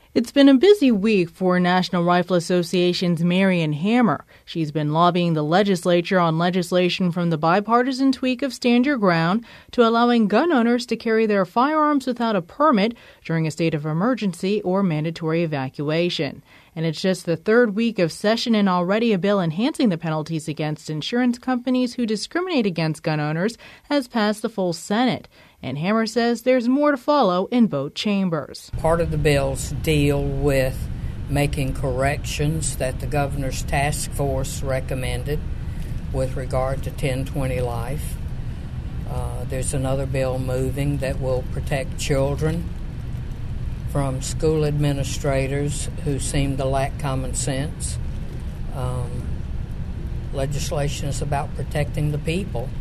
It's been a busy week for National Rifle Association's Marion Hammer. She's been lobbying the legislature on legislation from the bipartisan tweak of Stand Your Ground to allowing gun owners to carry their firearms without a permit during a state of emergency or mandatory evacuation. And it's just the third week of session, and already a bill enhancing the penalties against insurance companies who discriminate against gun owners has passed the full Senate. And Hammer says there's more to follow in both chambers. Part of the bills deal with making corrections that the governor's task force recommended with regard to 1020 life. There's another bill moving that will protect children from school administrators who seem to lack common sense. Legislation is about protecting the people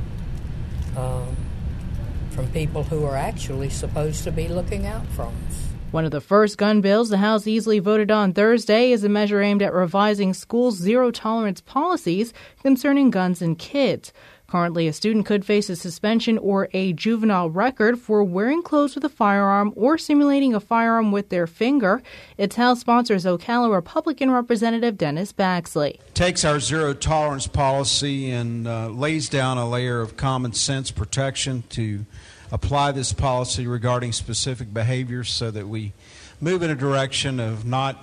from people who are actually supposed to be looking out for us. One of the first gun bills the House easily voted on Thursday is a measure aimed at revising schools' zero-tolerance policies concerning guns and kids. Currently, a student could face a suspension or a juvenile record for wearing clothes with a firearm or simulating a firearm with their finger. Its House sponsor is Ocala Republican Representative Dennis Baxley. Takes our zero-tolerance policy and lays down a layer of common sense protection to apply this policy regarding specific behaviors so that we move in a direction of not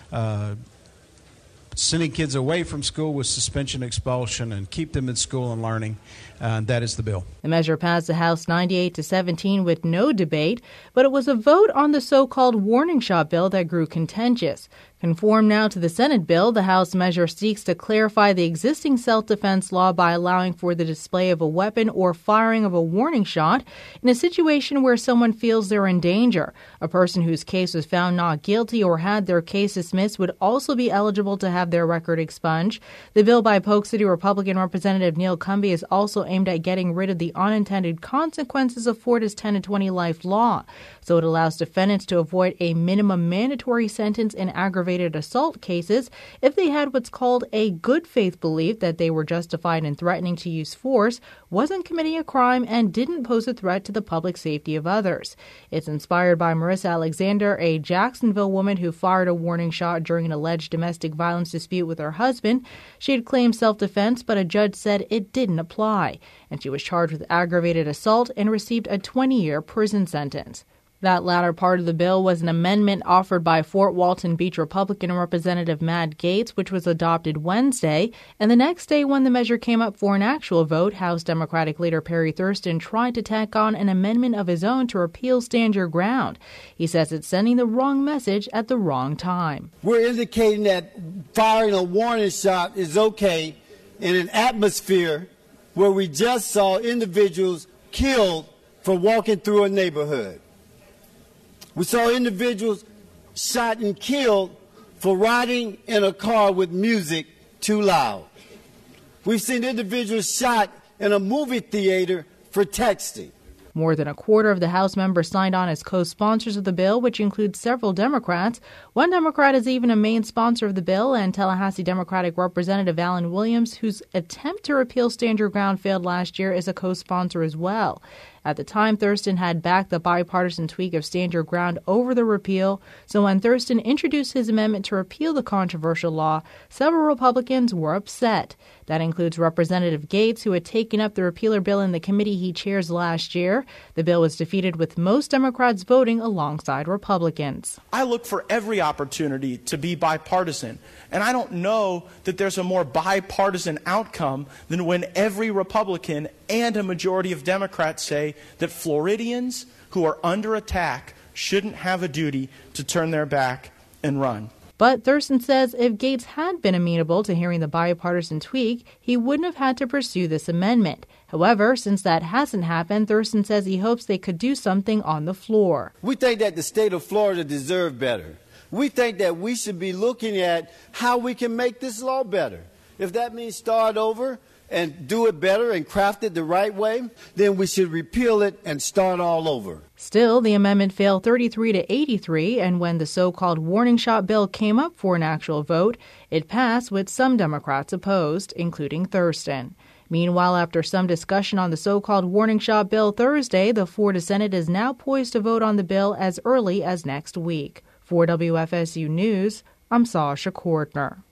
sending kids away from school with suspension, expulsion, and keep them in school and learning. That is the bill. The measure passed the House 98-17 with no debate, but it was a vote on the so-called warning shot bill that grew contentious. Conform now to the Senate bill, the House measure seeks to clarify the existing self-defense law by allowing for the display of a weapon or firing of a warning shot in a situation where someone feels they're in danger. A person whose case was found not guilty or had their case dismissed would also be eligible to have their record expunged. The bill by Polk City Republican Representative Neil Cumby is also aimed at getting rid of the unintended consequences of Florida's 10-20 life law. So it allows defendants to avoid a minimum mandatory sentence in aggravated assault cases if they had what's called a good faith belief that they were justified in threatening to use force, wasn't committing a crime, and didn't pose a threat to the public safety of others. It's inspired by Marissa Alexander, a Jacksonville woman who fired a warning shot during an alleged domestic violence dispute with her husband. She had claimed self-defense, but a judge said it didn't apply, and she was charged with aggravated assault and received a 20-year prison sentence. That latter part of the bill was an amendment offered by Fort Walton Beach Republican Representative Matt Gaetz, which was adopted Wednesday. And the next day, when the measure came up for an actual vote, House Democratic leader Perry Thurston tried to tack on an amendment of his own to repeal Stand Your Ground. He says it's sending the wrong message at the wrong time. We're indicating that firing a warning shot is okay in an atmosphere where we just saw individuals killed for walking through a neighborhood. We saw individuals shot and killed for riding in a car with music too loud. We've seen individuals shot in a movie theater for texting. More than a quarter of the House members signed on as co-sponsors of the bill, which includes several Democrats. One Democrat is even a main sponsor of the bill, and Tallahassee Democratic Representative Alan Williams, whose attempt to repeal Stand Your Ground failed last year, is a co-sponsor as well. At the time, Thurston had backed the bipartisan tweak of Stand Your Ground over the repeal, so when Thurston introduced his amendment to repeal the controversial law, several Republicans were upset. That includes Representative Gaetz, who had taken up the repealer bill in the committee he chairs last year. The bill was defeated with most Democrats voting alongside Republicans. I look for every opportunity to be bipartisan, and I don't know that there's a more bipartisan outcome than when every Republican and a majority of Democrats say that Floridians who are under attack shouldn't have a duty to turn their back and run. But Thurston says if Gaetz had been amenable to hearing the bipartisan tweak, he wouldn't have had to pursue this amendment. However, since that hasn't happened, Thurston says he hopes they could do something on the floor. We think that the state of Florida deserves better. We think that we should be looking at how we can make this law better. If that means start over and do it better and craft it the right way, then we should repeal it and start all over. Still, the amendment failed 33-83, and when the so-called warning shot bill came up for an actual vote, it passed with some Democrats opposed, including Thurston. Meanwhile, after some discussion on the so-called warning shot bill Thursday, the Florida Senate is now poised to vote on the bill as early as next week. For WFSU News, I'm Sasha Cordner.